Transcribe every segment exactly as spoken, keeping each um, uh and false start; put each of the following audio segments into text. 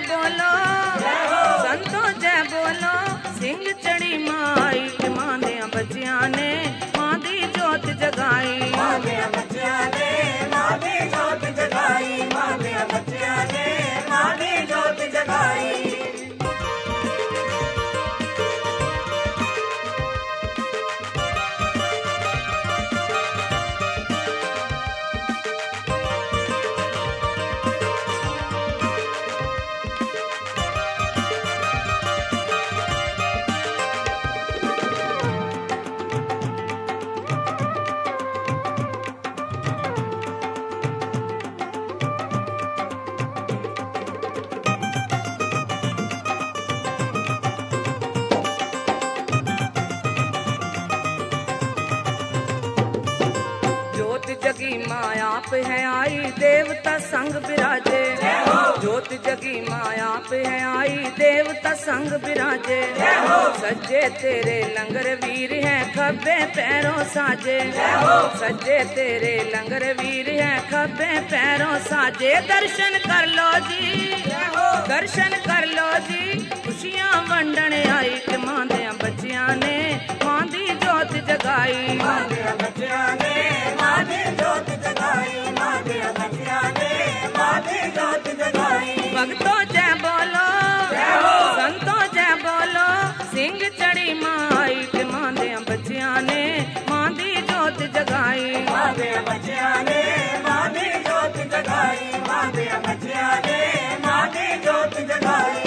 बोलो, संतो जय बोलो, सिंह चढ़ी माई के मांदे बच्चियां ने मां दी जोत जगाई। मांदे बच्चियां ने मां दी जोत जगाई, मांदे बच्चियां ने मां दी जोत जगाई। जगी माया पे है आई देवता संग बिराजे, जोत जगी माया पे है आई देवता संग बिराजे। सज्जे तेरे लंगर वीर हैं खब्बे पैरों साजे, सज्जे तेरे लंगर वीर हैं खब्बे पैरों साजे। दर्शन कर लो जी, दर्शन कर लो जी, खुशियां वंडन आई के मांदे बच्चियां ने मां दी जोत जगाई। मांदे बच्चियां ने मां दी जोत जगाई, मांदे बच्चियां ने मां दी जोत जगाई। भक्तों जय बोलो, संतों जय बोलो, सिंह चढ़ी माई के मांदे बच्चियां ने मां दी जोत जगाई। मांदे बच्चियां ने मां दी जोत जगाई, मांदे बच्चियां ने मां दी जोत जगाई।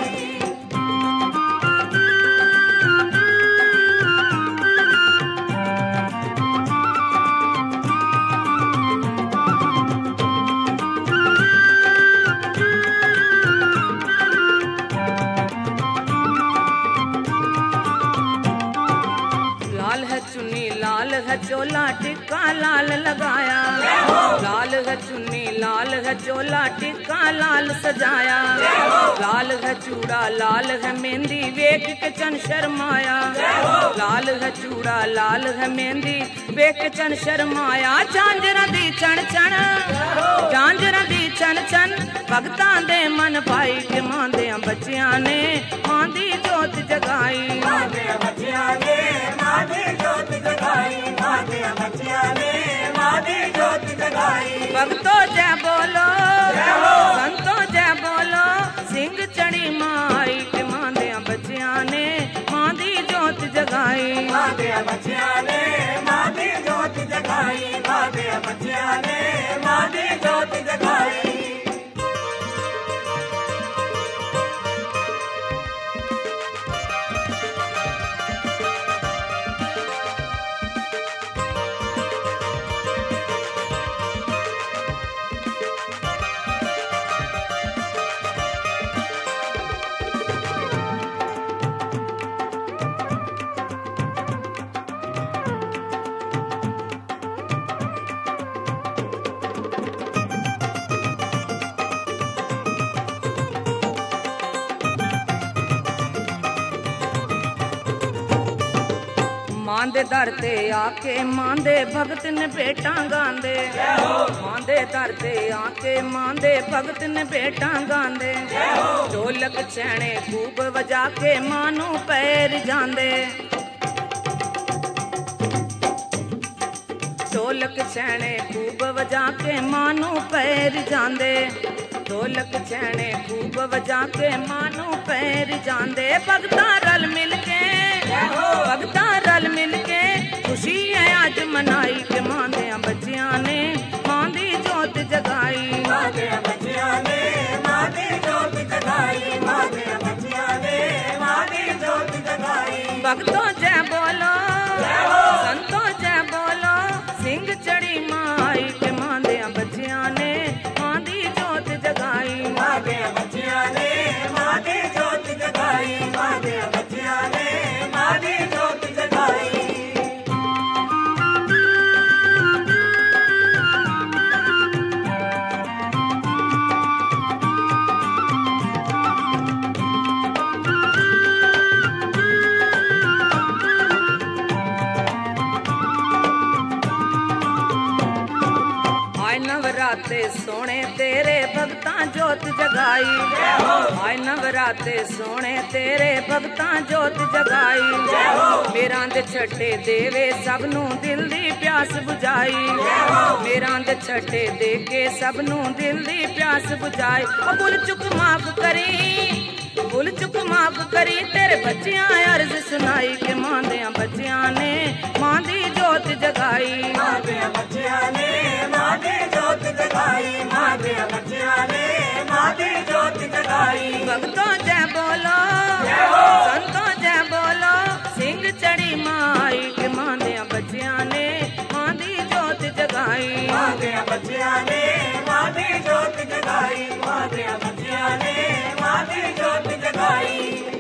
लाल है चोला टिक्का लाल लगाया, लाल है चुन्नी लाल है चोला टिक्का लाल सजाया। लाल है चूड़ा लाल है मेहंदी वेख के चन शर्माया, लाल है चूड़ा लाल है मेहंदी वेख के चन शर्माया। झांझरा दी चण चण, झांझरा दी चन चन, भगतां दे मन भाई के मांदे बच्चियां ने मां दी जोत जगाई। मांदे बच्चियां ने मां दी जोत जगाई, मांदे बच्चियां ने मां दी जोत जगाई। भक्तों जय बोलो, संतों जय बोलो, सिंह चढ़ी माई के मांदे बच्चियां ने मां दी जोत जगाई। मांदे बच्चियां ने मां दी जोत जगाई, मांदे बच्चियां ने मां दी जोत जगाई। मांदे दर ते आके मांदे भगत ने बेटा गांदे, मांदे दर ते आके मांदे भगत ने बेटा गांदे। ढोलक छेणे खूब वजा के मानू पैर जांदे, ढोलक छेणे खूब वजा के मानू पैर जांदे। ढोलक छेणे खूब वजा के मानू पैर जांदे। भगता रल मिल के, भगता रल मिल के, खुशी है आज मनाई के मांदे बच्चियां ने मां दी जोत जगाई। मांदे बच्चियां ने मां दी जोत जगाई, मांदे बच्चियां ने मां दी जोत जगाई। भक्तों जय बोलो, संतों जय बोलो, सिंह चढ़ी माई के मांदे बच्चियां ने मां दी जोत जगाई। मांदे बच्चियां ने मां दी जोत जगाई, मांदे बच्चियां ने मां दी जोत जगाई। नवराते सोने तेरे भगतां जोत जगाई, आए नवराते सोने तेरे भगतां जोत जगाई। मेरा दे छटे देवे सबनू दिल दी प्यास बुझाई, मेरा दे छटे दे के सबनू दिल दी प्यास बुझाई। ओ भुल चुक माफ करी, भुल चुक माफ करी तेरे बच्चियां अर्ज सुनाई के मां दियां बच्चियां ने मां दी जोत जगाई, मां दियां बच्चियां ने मां दी जोत जगाई, मां दियां बच्चियां ने मां दी जोत जगाई। भक्तों जय बोलो, संतों जय बोलो, सिंह चढ़ी माई के मां दियां बच्चियां ने मां दी जोत जगाई, मां दियां बच्चियां ने मां दी जोत जगाई, मां दियां बच्चियां ने मां दी जोत जगाई।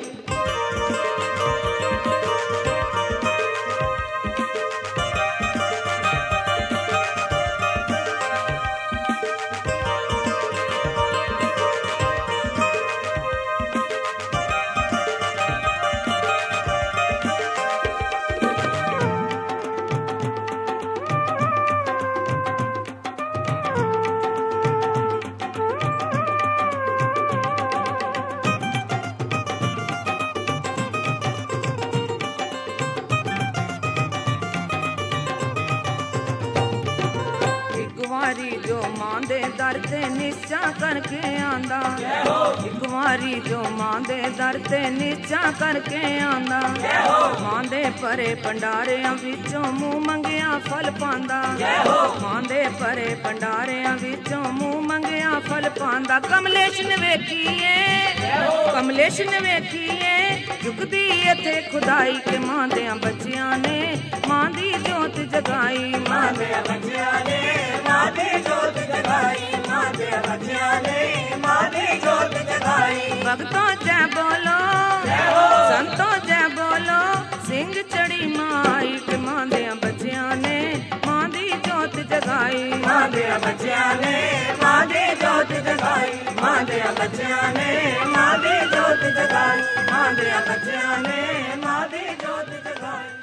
जो मां दे दर ते निचा करके आंदा, एक वारी जो मां दे दर ते निचा करके आंदा, मां दे परे भंडारियां विचों मुंह मंगिया फल पांदा, मां दे परे भंडारियां विचों मुंह मंगिया फल पांदा। कमलेश ने वेखीए, कमलेश ने वेखीए झुकदी इथे खुदाई के मां दियां बच्चियां ने मां दी जोत जगाई, मां दियां बच्चियां ने मां दी जोत जगाई, मां दियां बच्चियां ने मां दी जोत जगाई। भक्तों जय बोलो, संतों जय बोलो, सिंह चढ़ी माई के मां दियां बच्चियां ने मां दी जोत जगाई, मां दियां बच्चियां ने मां दी जोत जगाई, मां दियां बच्चियां ने मां दी जोत जगाई, मां दियां बच्चियां ने मां दी जोत जगाई।